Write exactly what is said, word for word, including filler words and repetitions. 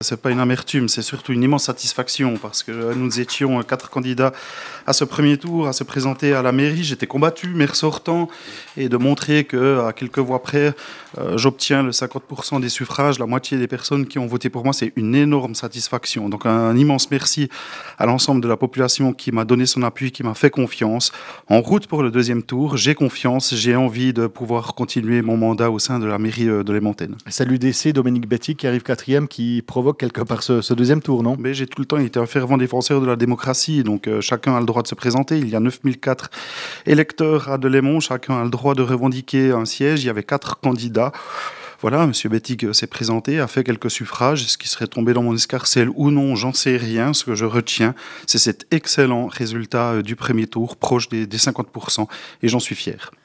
C'est pas une amertume, c'est surtout une immense satisfaction parce que nous étions quatre candidats à ce premier tour, à se présenter à la mairie. J'étais combattu, maire sortant, et de montrer que, à quelques voix près, euh, j'obtiens le cinquante pour cent des suffrages, la moitié des personnes qui ont voté pour moi, c'est une énorme satisfaction. Donc un, un immense merci à l'ensemble de la population qui m'a donné son appui, qui m'a fait confiance. En route pour le deuxième tour, j'ai confiance, j'ai envie de pouvoir continuer mon mandat au sein de la mairie de Lémontaine. C'est l'U D C, Dominique Betty, qui arrive quatrième, qui provoque quelque part ce, ce deuxième tour, non? Mais j'ai tout le temps été un fervent défenseur de la démocratie, donc euh, chacun a le droit de se présenter. Il y a neuf mille quatre électeurs à Delémont, chacun a le droit de revendiquer un siège. Il y avait quatre candidats. Voilà, M. Bettig s'est présenté, a fait quelques suffrages. Est-ce qu'il serait tombé dans mon escarcelle ou non? J'en sais rien. Ce que je retiens, c'est cet excellent résultat euh, du premier tour, proche des, des cinquante pour cent, et j'en suis fier.